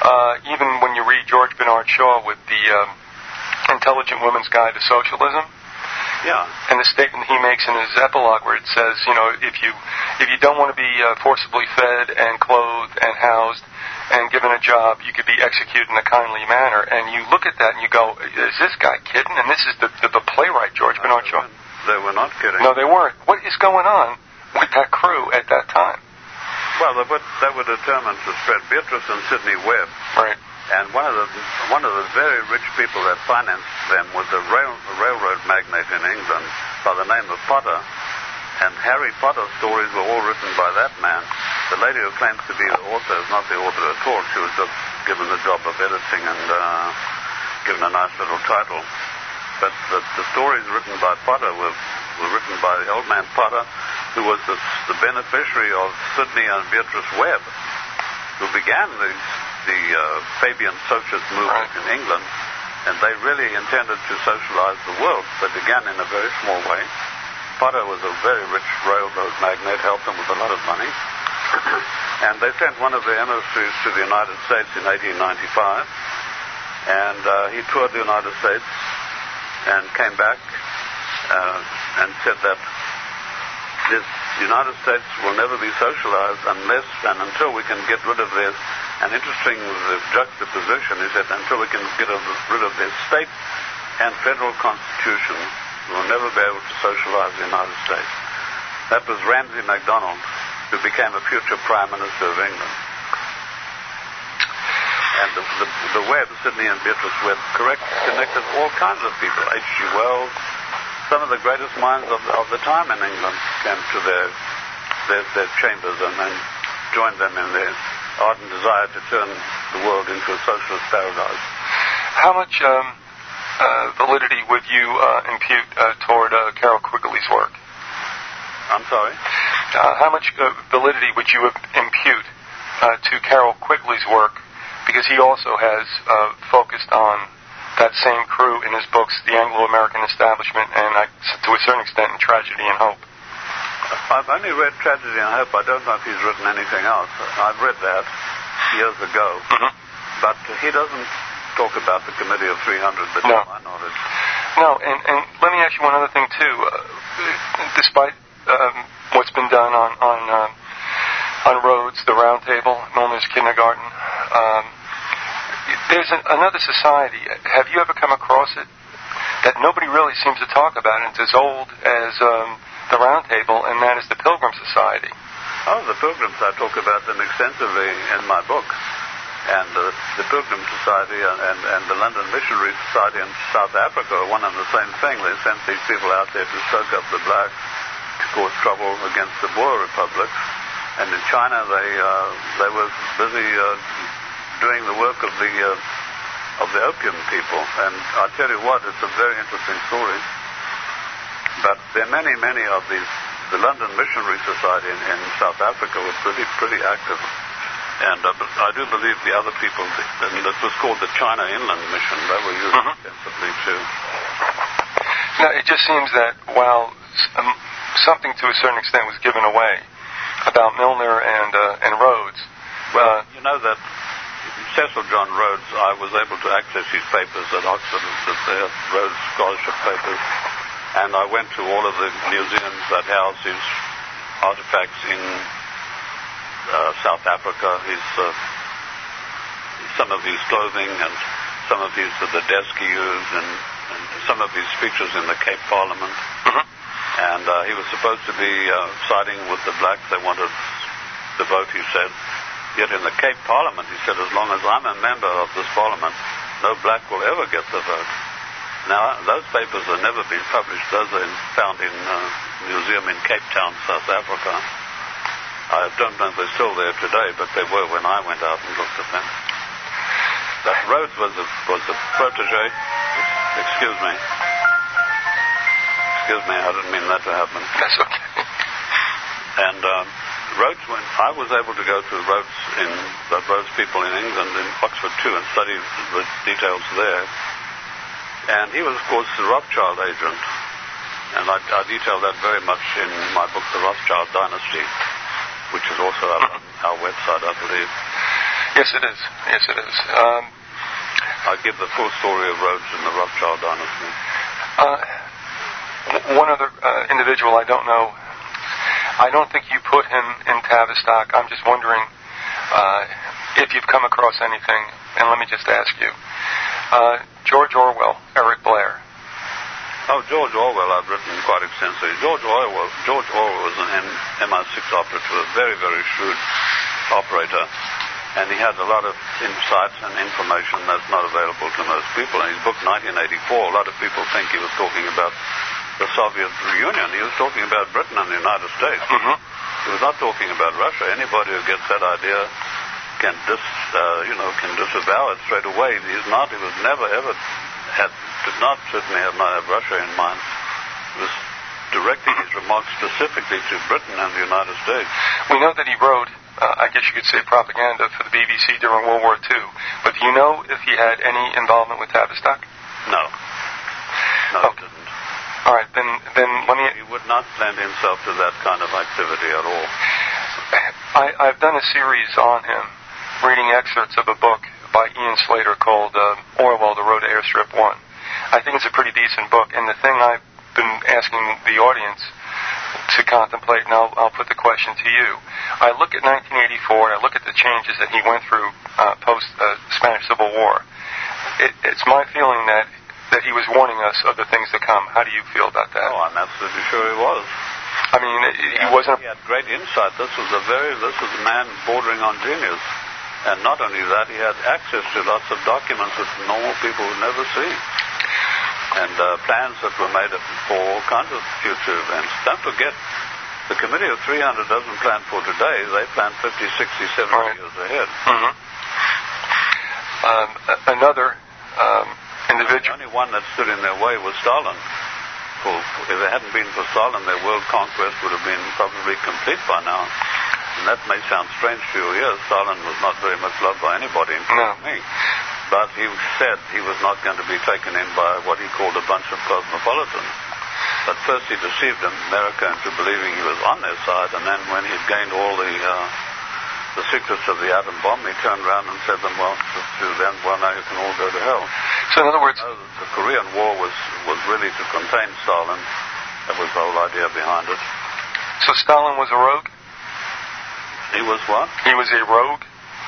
uh, even when you read George Bernard Shaw with the um, Intelligent Woman's Guide to Socialism, yeah, and the statement he makes in his epilogue where it says, you know, if you if you don't want to be uh, forcibly fed and clothed and housed and given a job, you could be executed in a kindly manner. And you look at that and you go, is this guy kidding? And this is the the, the playwright, George no, Bernard they Shaw. Were, they were not kidding. No, they weren't. What is going on with that crew at that time? Well, they were, they were determined to spread. Beatrice and Sidney Webb. Right. And one of the one of the very rich people that financed them was a rail, railroad magnate in England by the name of Potter. And Harry Potter's stories were all written by that man. The lady who claims to be the author is not the author at all. She was just given the job of editing and uh, given a nice little title. But the, the stories written by Potter were, were written by the old man Potter, who was the, the beneficiary of Sidney and Beatrice Webb, who began the, the uh, Fabian socialist movement in England, and they really intended to socialize the world. They began in a very small way. Potter was a very rich railroad magnate, helped them with a lot of money. And they sent one of their emissaries to the United States in eighteen ninety-five, and uh, he toured the United States and came back uh, and said that this United States will never be socialized unless and until we can get rid of this. And interesting the juxtaposition, he said, until we can get rid of this state and federal constitution, we will never be able to socialize the United States. That was Ramsay MacDonald, who became a future Prime Minister of England. And the, the, the Webb, Sidney and Beatrice Webb, correct, connected all kinds of people. H G Wells, some of the greatest minds of, of the time in England came to their their, their chambers and, and joined them in their ardent desire to turn the world into a socialist paradise. How much um, uh, validity would you uh, impute uh, toward uh, Carroll Quigley's work? I'm sorry? Uh, how much uh, validity would you impute uh, to Carroll Quigley's work? Because he also has uh, focused on that same crew in his books, The Anglo-American Establishment, and I, to a certain extent, in Tragedy and Hope. I've only read Tragedy and Hope. I don't know if he's written anything else. I've read that years ago. Mm-hmm. But he doesn't talk about the Committee of three hundred, but no. to my knowledge. No, and, and let me ask you one other thing, too. Uh, despite um, what's been done on on, uh, on Rhodes, the Round Table, known as Kindergarten, um, there's an, another society. Have you ever come across it that nobody really seems to talk about? And it's as old as um, the Round Table, and that is the Pilgrim Society. Oh, the Pilgrims, I talk about them extensively in my book. And uh, the Pilgrim Society and, and, and the London Missionary Society in South Africa are one and the same thing. They sent these people out there to soak up the blacks, to cause trouble against the Boer republics. And in China, they uh, they were busy uh, doing the work of the uh, of the opium people. And I tell you what, it's a very interesting story. But there are many, many of these. The London Missionary Society in, in South Africa was pretty, pretty active. And uh, I do believe the other people, and it was called the China Inland Mission, they were used mm-hmm. extensively too. Now, it just seems that while um, something to a certain extent was given away about Milner and uh, and Rhodes. Well, uh, you know that Cecil John Rhodes, I was able to access his papers at Oxford, that they had Rhodes Scholarship papers, and I went to all of the museums that house his artifacts in uh, South Africa, his uh, some of his clothing and some of his uh, the desk he used, and, and some of his speeches in the Cape Parliament. Mm-hmm. And uh, he was supposed to be uh, siding with the blacks. They wanted the vote, he said. Yet in the Cape Parliament, he said, as long as I'm a member of this Parliament, no black will ever get the vote. Now, those papers have never been published. Those are in, found in a uh, museum in Cape Town, South Africa. I don't know if they're still there today, but they were when I went out and looked at them. But Rhodes was a, was a protege. Excuse me. Excuse me, I didn't mean that to happen. That's okay. And um, Rhodes, when I was able to go to Rhodes in the Rhodes people in England, in Oxford too, and study the details there. And he was, of course, the Rothschild agent. And I, I detail that very much in my book, The Rothschild Dynasty, which is also up on our website, I believe. Yes, it is. Yes, it is. Um, I give the full story of Rhodes and the Rothschild dynasty. Uh, one other uh, individual I don't know. I don't think you put him in Tavistock. I'm just wondering uh, if you've come across anything. And let me just ask you. Uh, George Orwell, Eric Blair. Oh, George Orwell, I've written quite extensively. George Orwell, George Orwell was an M I six operative, a very, very shrewd operator, and he had a lot of insights and information that's not available to most people. In his book, nineteen eighty-four, a lot of people think he was talking about the Soviet Union. He was talking about Britain and the United States. Mm-hmm. He was not talking about Russia. Anybody who gets that idea can dis, uh, you know, can disavow it straight away. He's not. He was never ever had did not certainly have not have Russia in mind. He was directing his remarks specifically to Britain and the United States. We know that he wrote, uh, I guess you could say, propaganda for the B B C during World War Two. But do you know if he had any involvement with Tavistock? No. No, okay. he didn't. All right, then, then let me... He would not lend himself to that kind of activity at all. I, I've done a series on him, reading excerpts of a book by Ian Slater called uh, Orwell, The Road to Airstrip One. I think it's a pretty decent book, and the thing I've been asking the audience to contemplate, and I'll, I'll put the question to you. I look at nineteen eighty-four, and I look at the changes that he went through uh, post-Spanish uh, Civil War. It, it's my feeling that that he was warning us of the things to come. How do you feel about that? Oh, I'm absolutely sure he was. I mean, he, he wasn't... He had great insight. This was a very, this was a man bordering on genius. And not only that, he had access to lots of documents that normal people would never see. And uh, plans that were made for all kinds of future events. Don't forget, the Committee of three hundred doesn't plan for today. They plan fifty, sixty, seventy right. years ahead. Mm-hmm. Um, another... Um, individual. The only one that stood in their way was Stalin. For, if it hadn't been for Stalin, their world conquest would have been probably complete by now. And that may sound strange to your ears. Stalin was not very much loved by anybody, including no. me. But he said he was not going to be taken in by what he called a bunch of cosmopolitans. But first he deceived America into believing he was on their side, and then when he'd gained all the uh, the secrets of the atom bomb, he turned around and said them, well, to them, well, now you can all go to hell. So in other words... You know, the Korean War was, was really to contain Stalin. That was the whole idea behind it. So Stalin was a rogue? He was what? He was a rogue?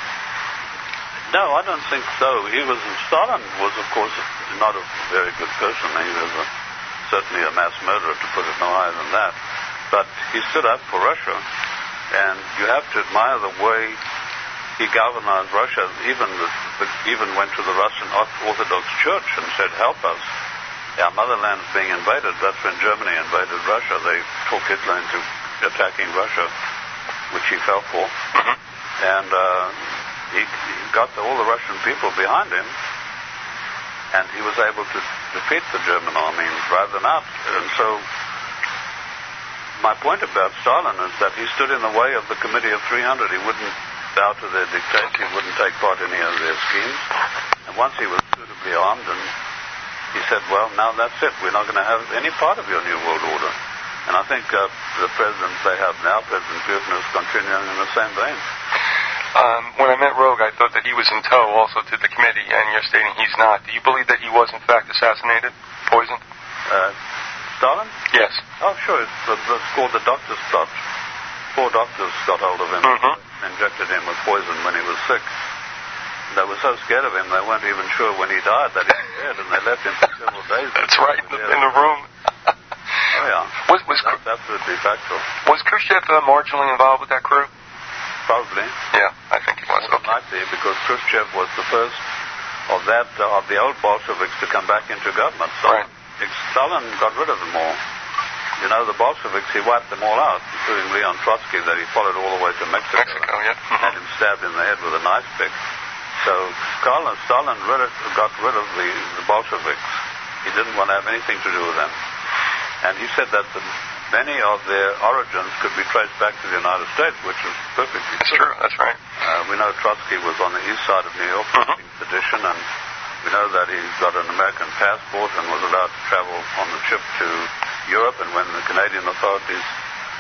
No, I don't think so. He was... Stalin was, of course, not a very good person. He was a, certainly a mass murderer, to put it no higher than that. But he stood up for Russia. And you have to admire the way he galvanized Russia. Even the, the, even went to the Russian Orthodox Church and said, help us. Our motherland's being invaded. That's when Germany invaded Russia. They talked Hitler into attacking Russia, which he fell for. Mm-hmm. And uh, he, he got the, all the Russian people behind him, and he was able to defeat the German army and drive them out. And so... my point about Stalin is that he stood in the way of the Committee of three hundred. He wouldn't bow to their dictates. He wouldn't take part in any of their schemes. And once he was suitably armed, and he said, well, now that's it. We're not going to have any part of your New World Order. And I think uh, the president they have now, President Putin, is continuing in the same vein. Um, when I met Rogue, I thought that he was in tow also to the committee, and you're stating he's not. Do you believe that he was, in fact, assassinated, poisoned? Uh, Stalin? Yes. Oh, sure. It's, it's called the doctor's plot. Four doctors got hold of him mm-hmm. and injected him with poison when he was sick. They were so scared of him, they weren't even sure when he died that he was dead, and they left him for several days. That's right, in the, in the room. Oh, yeah. Was, was, That's absolutely factual. Was Khrushchev uh, marginally involved with that crew? Probably. Yeah, I think he was. Well, okay. Might be, because Khrushchev was the first of that, uh, of the old Bolsheviks to come back into government. So right. Stalin got rid of them all. You know, the Bolsheviks, he wiped them all out, including Leon Trotsky, that he followed all the way to Mexico. Mexico, yeah. Mm-hmm. Had him stabbed in the head with a knife pick. So Stalin, Stalin rid of, got rid of the, the Bolsheviks. He didn't want to have anything to do with them. And he said that the, many of their origins could be traced back to the United States, which is perfectly That's true. true, that's right. Uh, we know Trotsky was on the east side of New York mm-hmm. sedition, and we know that he got an American passport and was allowed to travel on the ship to Europe, and when the Canadian authorities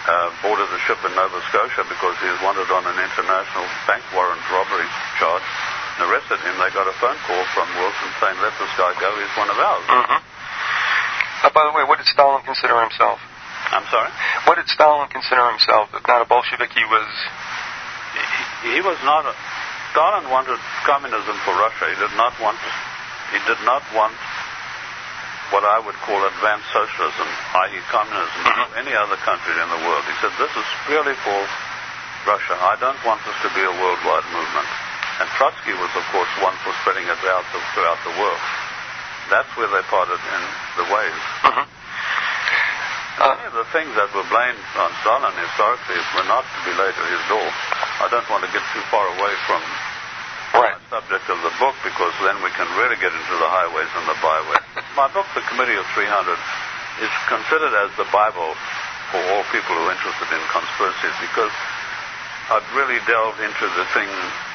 uh, boarded a ship in Nova Scotia because he was wanted on an international bank warrant robbery charge. And arrested him. They got a phone call from Wilson saying, let this guy go, he's one of ours. Mm-hmm. Uh, by the way, what did Stalin consider himself? I'm sorry? What did Stalin consider himself? If not a Bolshevik, he was... He, he was not... A, Stalin wanted communism for Russia. He did not want... He did not want what I would call advanced socialism, that is communism, mm-hmm. for any other country in the world. He said, this is purely for Russia. I don't want this to be a worldwide movement. And Trotsky was, of course, one for spreading it out throughout the world. That's where they parted in the ways. Mm-hmm. Uh, many of the things that were blamed on Stalin historically were not to be laid at his door. I don't want to get too far away from right. the subject of the book, because then we can really get into the highways and the byways. My book, The Committee of three hundred, is considered as the Bible for all people who are interested in conspiracies, because I've really delved into the thing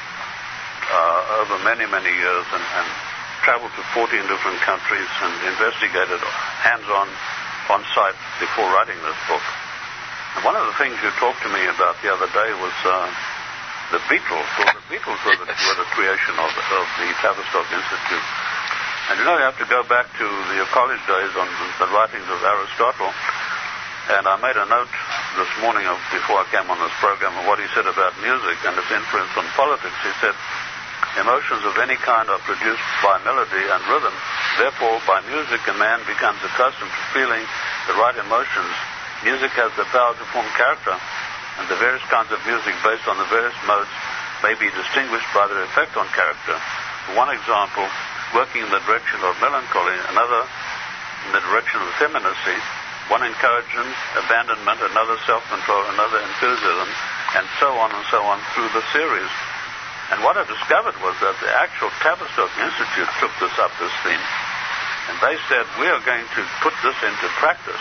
Uh, over many, many years and, and traveled to fourteen different countries and investigated hands-on, on-site before writing this book. And one of the things you talked to me about the other day was uh, the Beatles. Well, the Beatles were the, were the creation of, of the Tavistock Institute. And you know, you have to go back to the college days on the, the writings of Aristotle. And I made a note this morning of, before I came on this program, of what he said about music and its influence on politics. He said, emotions of any kind are produced by melody and rhythm. Therefore, by music, a man becomes accustomed to feeling the right emotions. Music has the power to form character, and the various kinds of music based on the various modes may be distinguished by their effect on character. For one example, working in the direction of melancholy, another in the direction of effeminacy, one encouragement, abandonment, another self-control, another enthusiasm, and so on and so on through the series. And what I discovered was that the actual Tavistock Institute took this up, this theme, and they said, we are going to put this into practice.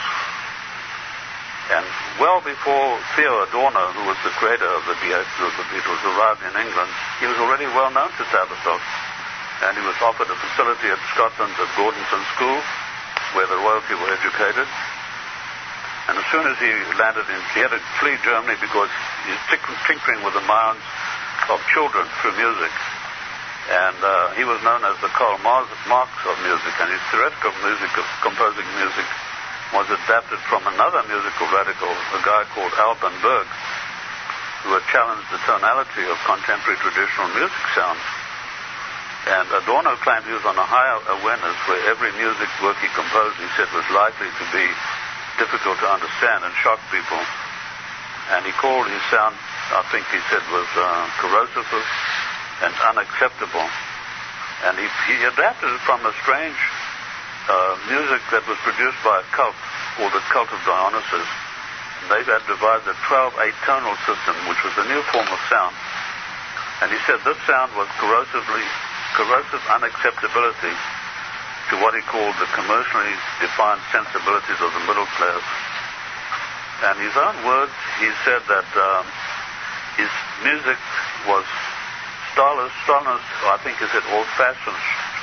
And well before Theo Adorno, who was the creator of the, of the Beatles, arrived in England, he was already well known to Tavistock. And he was offered a facility at Scotland at Gordonson School, where the royalty were educated. And as soon as he landed in, he had to flee Germany because he's tinkering with the minds of children through music. And uh, he was known as the Karl Marx of music, and his theoretical music of composing music was adapted from another musical radical, a guy called Alban Berg, who had challenged the tonality of contemporary traditional music sounds. And Adorno claimed he was on a higher awareness where every music work he composed, he said, was likely to be difficult to understand and shock people. And he called his sound, I think he said, was uh, corrosive and unacceptable. And he, he adapted it from a strange uh, music that was produced by a cult called the Cult of Dionysus. And they had devised a twelve eight-tonal system, which was a new form of sound. And he said this sound was corrosively, corrosive unacceptability to what he called the commercially defined sensibilities of the middle class. And his own words, he said that um, his music was stylist, stylist, I think he said old-fashioned.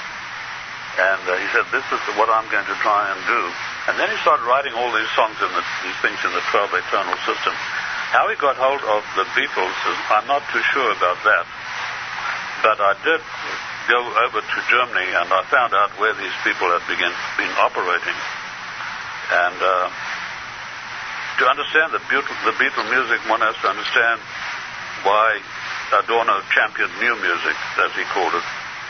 And uh, he said, this is what I'm going to try and do. And then he started writing all these songs in the, these things in the twelve eight-tonal system. How he got hold of the Beatles, I'm not too sure about that. But I did go over to Germany, and I found out where these people had begin, been operating. And uh, to understand the Beatle, the Beatle music, one has to understand why Adorno championed new music, as he called it.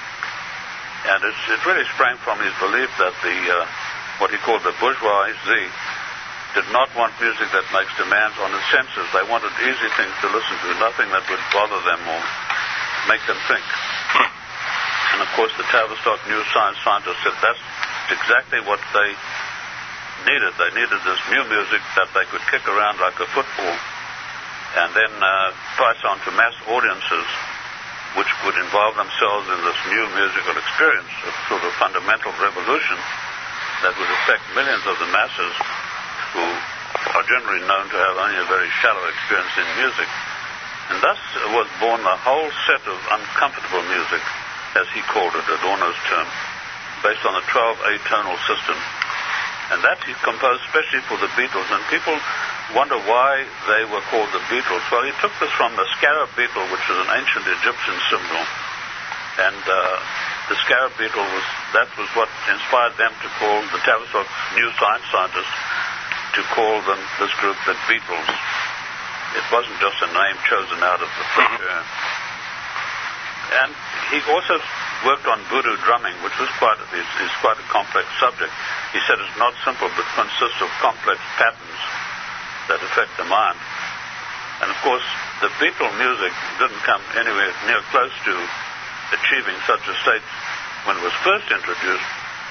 And it's, it really sprang from his belief that the uh, what he called the bourgeoisie did not want music that makes demands on the senses. They wanted easy things to listen to, nothing that would bother them or make them think. And of course the Tavistock New Science scientists said that's exactly what they needed. They needed this new music that they could kick around like a football and then uh, pass on to mass audiences, which would involve themselves in this new musical experience, a sort of fundamental revolution that would affect millions of the masses who are generally known to have only a very shallow experience in music. And thus was born the whole set of uncomfortable music, as he called it, Adorno's term, based on a twelve eight-tonal system. And that he composed especially for the Beatles. And people wonder why they were called the Beatles. Well, he took this from the scarab beetle, which is an ancient Egyptian symbol. And uh, the scarab beetle, was that was what inspired them to call the Tavistock new science scientists to call them, this group, the Beatles. It wasn't just a name chosen out of the thick air. And he also worked on voodoo drumming, which was quite is, is quite a complex subject. He said it's not simple, but consists of complex patterns that affect the mind. And of course, the Beatle music didn't come anywhere near close to achieving such a state when it was first introduced,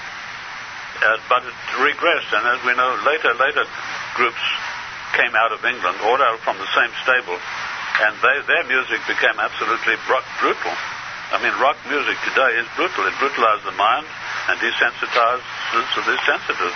uh, but it regressed. And as we know, later, later groups came out of England, all out from the same stable, and they, their music became absolutely brutal. I mean, rock music today is brutal. It brutalizes the mind and desensitizes the sensitive.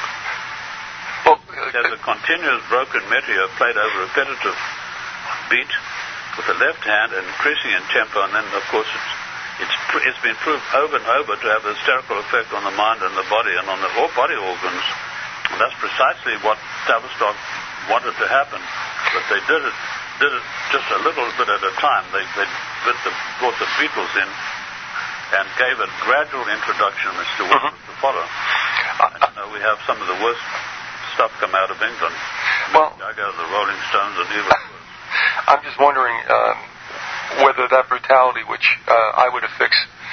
Well, There's a continuous broken meteor played over a repetitive beat with the left hand and increasing in tempo, and then, of course, it's, it's, it's been proved over and over to have a hysterical effect on the mind and the body and on the all body organs. And that's precisely what Tavistock wanted to happen, but they did it did it just a little bit at a time. They, they the, brought the Beatles in and gave a gradual introduction as to what was to follow. And, you know, we have some of the worst stuff come out of England. Well, I go to the Rolling Stones and even worse. I'm just wondering um, whether that brutality, which uh, I would affix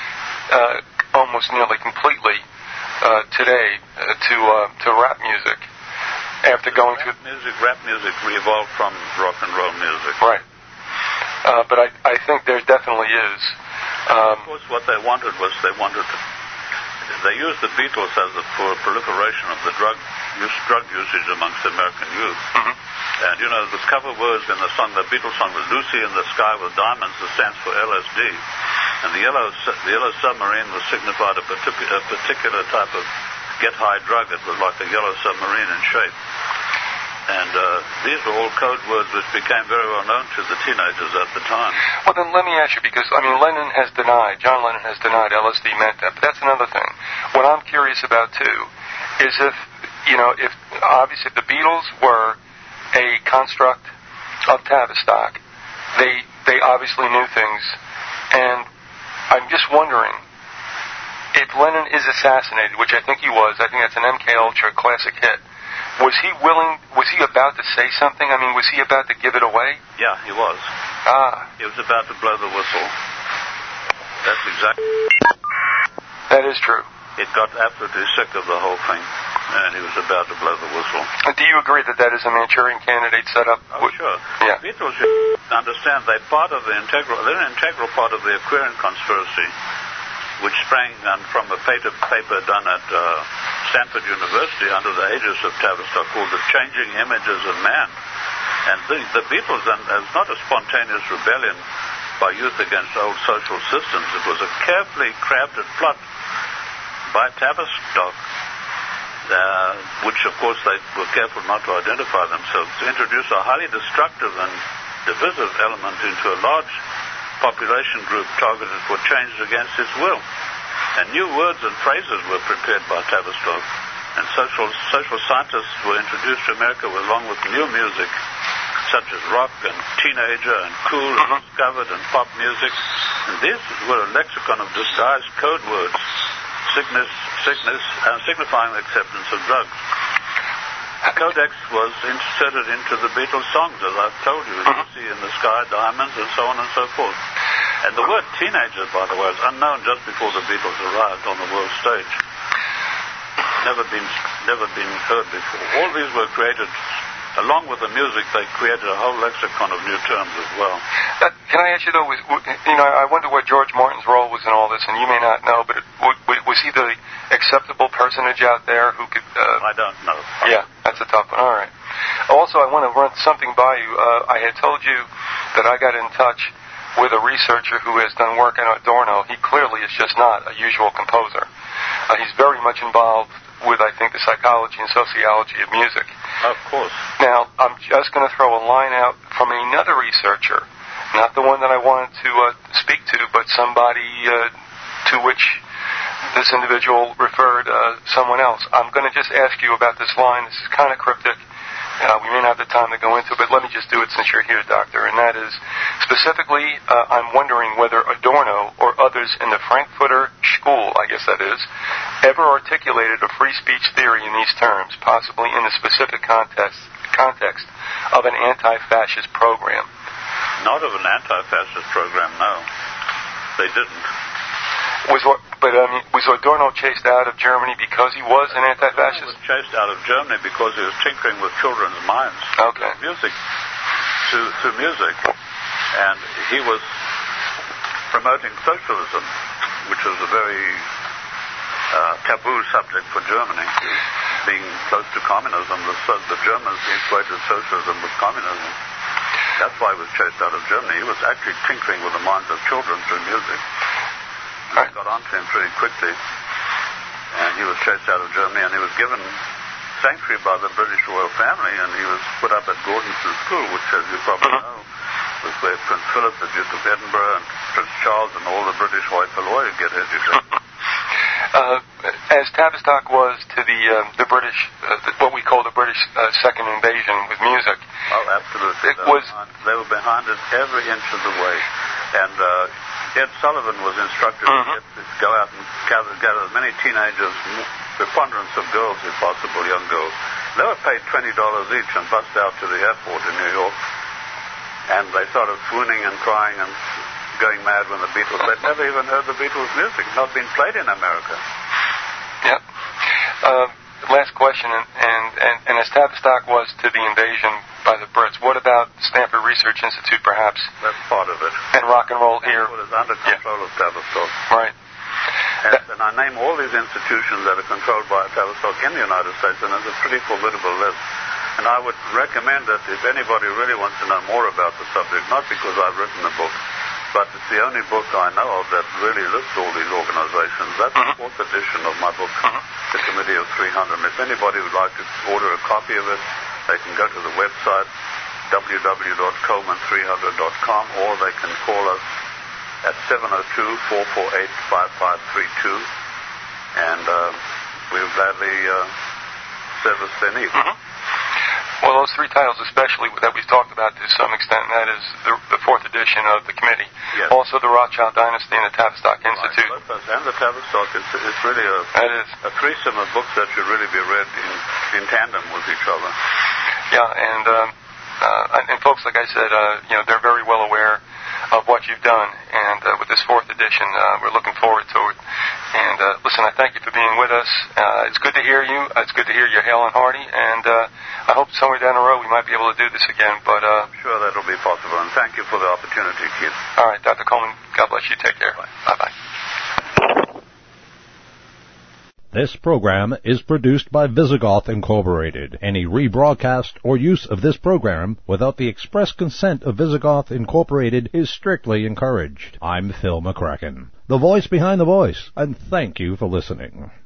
uh, almost nearly completely uh, today uh, to uh, to rap music, after going rap through music, rap music evolved from rock and roll music. Right. Uh, but I, I think there definitely is. Um, of course, what they wanted was they wanted to, they used the Beatles as a, for a proliferation of the drug use, drug usage amongst the American youth. mm-hmm. And you know, the cover words in the song, the Beatles song, was "Lucy in the Sky with Diamonds," that stands for L S D. And the yellow, the yellow submarine was signified a particular, a particular type of get-high drug. It was like a yellow submarine in shape. And uh, these were all code words which became very well known to the teenagers at the time. Well, then let me ask you, because, I mean, Lennon has denied, John Lennon has denied L S D meant that, but that's another thing. What I'm curious about, too, is if, you know, if, obviously, if the Beatles were a construct of Tavistock, they, they obviously knew things, and I'm just wondering, if Lennon is assassinated, which I think he was, I think that's an M K Ultra classic hit, was he willing, was he about to say something? I mean, was he about to give it away? Yeah, he was. Ah. He was about to blow the whistle. That's exactly... That is true. It got absolutely sick of the whole thing, and he was about to blow the whistle. Do you agree that that is a Manchurian Candidate set up? Oh, sure. Yeah. The Beatles should understand they're part of the integral, they're an integral part of the Aquarian conspiracy, which sprang from a paper, paper done at uh, Stanford University under the aegis of Tavistock called The Changing Images of Man. And the, the Beatles, and it was not a spontaneous rebellion by youth against old social systems. It was a carefully crafted plot by Tavistock, uh, which, of course, they were careful not to identify themselves, to introduce a highly destructive and divisive element into a large population group targeted for changes against its will. And new words and phrases were prepared by Tavistock, and social social scientists were introduced to America along with new music, such as rock and teenager and cool and discovered and pop music. And these were a lexicon of disguised code words, sickness, sickness, and signifying the acceptance of drugs. The Codex was inserted into the Beatles songs, as I've told you, Lucy in the Sky, Diamonds, and so on and so forth. And the word teenager, by the way, is unknown just before the Beatles arrived on the world stage. Never been, never been heard before. All these were created, along with the music, they created a whole lexicon of new terms as well. Uh, can I ask you, though, was, you know, I wonder what George Martin's role was in all this, and you may not know, but it, was he the acceptable personage out there who could... Uh, I don't know. Yeah, that's a tough one. All right. Also, I want to run something by you. Uh, I had told you that I got in touch with a researcher who has done work in Adorno. He clearly is just not a usual composer. Uh, he's very much involved with, I think, the psychology and sociology of music. Of course. Now, I'm just going to throw a line out from another researcher, not the one that I wanted to uh, speak to, but somebody uh, to which this individual referred uh, someone else. I'm going to just ask you about this line. This is kind of cryptic, uh, we may not have the time to go into, but let me just do it since you're here, Doctor, and that is, specifically, uh, I'm wondering whether Adorno or others in the Frankfurter School, I guess that is, ever articulated a free speech theory in these terms, possibly in the specific context, context of an anti-fascist program. Not of an anti-fascist program, no. They didn't. Was but um, was Adorno chased out of Germany because he was an anti-fascist? Adorno was chased out of Germany because he was tinkering with children's minds. Okay. Music, through, through music. And he was promoting socialism, which was a very uh, taboo subject for Germany. Being close to communism, the, the Germans equated socialism with communism. That's why he was chased out of Germany. He was actually tinkering with the minds of children through music. I got onto him pretty quickly, and he was chased out of Germany, and he was given sanctuary by the British royal family, and he was put up at Gordonstoun School, which, as you probably know, was where Prince Philip, the Duke of Edinburgh, and Prince Charles, and all the British Hoy-polloi get educated. Uh, as Tavistock was to the uh, the British, uh, the, what we call the British uh, second invasion with music. Oh, absolutely. It they was. Were behind, they were behind it every inch of the way, and uh, Ed Sullivan was instructed mm-hmm. to, get, to go out and gather, gather as many teenagers, preponderance of girls, if possible, young girls. They were paid twenty dollars each and bussed out to the airport in New York, and they started swooning and crying and going mad when the Beatles, they'd never even heard the Beatles' music, not been played in America. Yep. Uh, last question, and, and, and, and as Tavistock was to the invasion by the Brits, what about Stanford Research Institute, perhaps? That's part of it. And rock and roll here? Stanford is under control yeah. of Tavistock. Right. And, and I name all these institutions that are controlled by Tavistock in the United States, and it's a pretty formidable list. And I would recommend that if anybody really wants to know more about the subject, not because I've written the book, but it's the only book I know of that really lists all these organizations. That's mm-hmm. the fourth edition of my book, mm-hmm. The Committee of three hundred. And if anybody would like to order a copy of it, they can go to the website, w w w dot coleman three hundred dot com, or they can call us at seven oh two, four four eight, five five three two, and uh, we'll gladly uh, service their needs. Mm-hmm. Well, those three titles especially that we've talked about to some extent, and that is the, the fourth edition of the committee. Yes. Also the Rothschild Dynasty and the Tavistock Institute. Right. And the Tavistock, it's, it's really a, that is. a threesome of books that should really be read in, in tandem with each other. Yeah, and, um, uh, and folks, like I said, uh, you know, they're very well aware of what you've done, and uh, with this fourth edition, uh, we're looking forward to it. And uh, listen, I thank you for being with us. Uh, it's good to hear you. It's good to hear you're hale and hearty, and uh, I hope somewhere down the road we might be able to do this again. But uh, I'm sure that'll be possible, and thank you for the opportunity, Keith. All right, Doctor Coleman, God bless you. Take care. Bye bye. This program is produced by Visigoth Incorporated. Any rebroadcast or use of this program without the express consent of Visigoth Incorporated is strictly encouraged. I'm Phil McCracken, the voice behind the voice, and thank you for listening.